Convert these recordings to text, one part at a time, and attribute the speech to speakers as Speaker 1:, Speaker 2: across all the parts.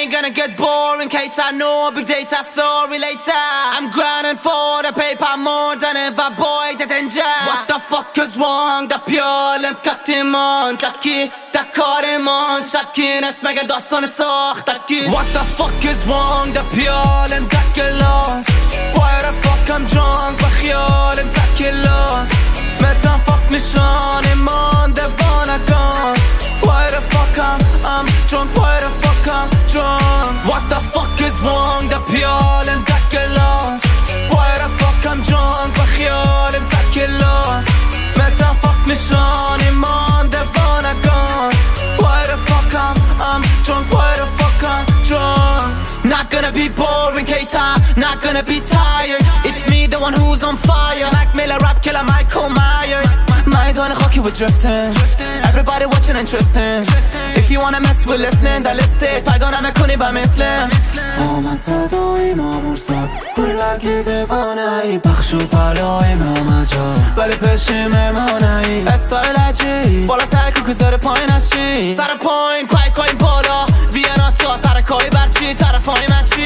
Speaker 1: ain't gonna get boring, Kate, I know, big data, sorry later. I'm grinding for the paper more than ever, boy, that danger. What the fuck is wrong, da پیالم قطیمان جاکی دا کارمان شکین اسمگه داستان ساختکی. What the fuck is wrong, da پیالم دا کلاس. Why the fuck I'm drunk, با خیالم تکلاس. متن fuck میشان ایمان دوانگان. Why the fuck I'm drunk, why the fuck I'm drunk. What the fuck is wrong, da پیالم دا کلاس. Why the fuck I'm drunk, با خیالم تکلاس. متن fuck میشان ایمان دوانگان. Why the fuck I'm drunk, why the fuck I'm drunk. Not gonna be boring, Keita, not gonna be tired. It's me, the one who's on fire. Mac Miller, rap killer, Michael Myers. ميدان خاکی we're drifting. Everybody watching interesting. If you wanna mess with listening, that listed پیدا نمیکنی با مسلم.
Speaker 2: آمد صدای ما مرساد پرلگی دیوانه‌ای پخش و پلای ما جا ولی پشیمانه‌ای
Speaker 1: استایل عجیب بالا سر کوکو زر پایین نشی سر پایین پایکاین بالا وینا تا سر کاری برچی طرفای من چی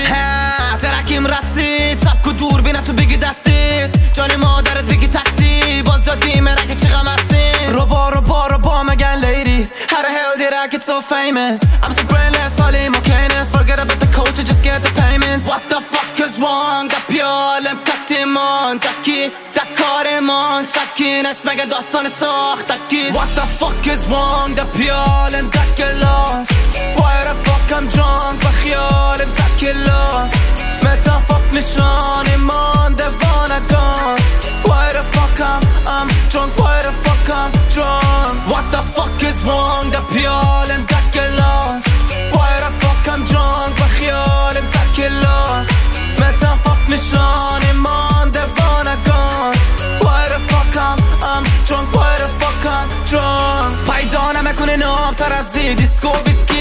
Speaker 1: درکیم رسید سبکو دور بینه تو بگی دستید جانی مادرت بگی تاکسی باز دادی مرکه چه غم هستیم رو با مگن ladies how the hell did I get so famous I'm so brainless حالی مکینس forget about the culture just get the payments what the fuck is wrong دا پیالم کتیمان جاکی دا کارمان شکین اسمگه داستان ساختکی what the fuck is wrong دا پیالم دا کلاس why the fuck I'm drunk با خیالم تکلاس متن fuck میشان ایمان دوانگان why the fuck I'm drunk why the fuck I'm drunk what the fuck is wrong دا پیالم دا کلاس why the fuck I'm drunk با خیالم تکلاس متن fuck میشان ایمان دوانگان why the fuck I'm drunk why the fuck I'm drunk پیدا نمیکنه نام تر از دیسکو ویسکی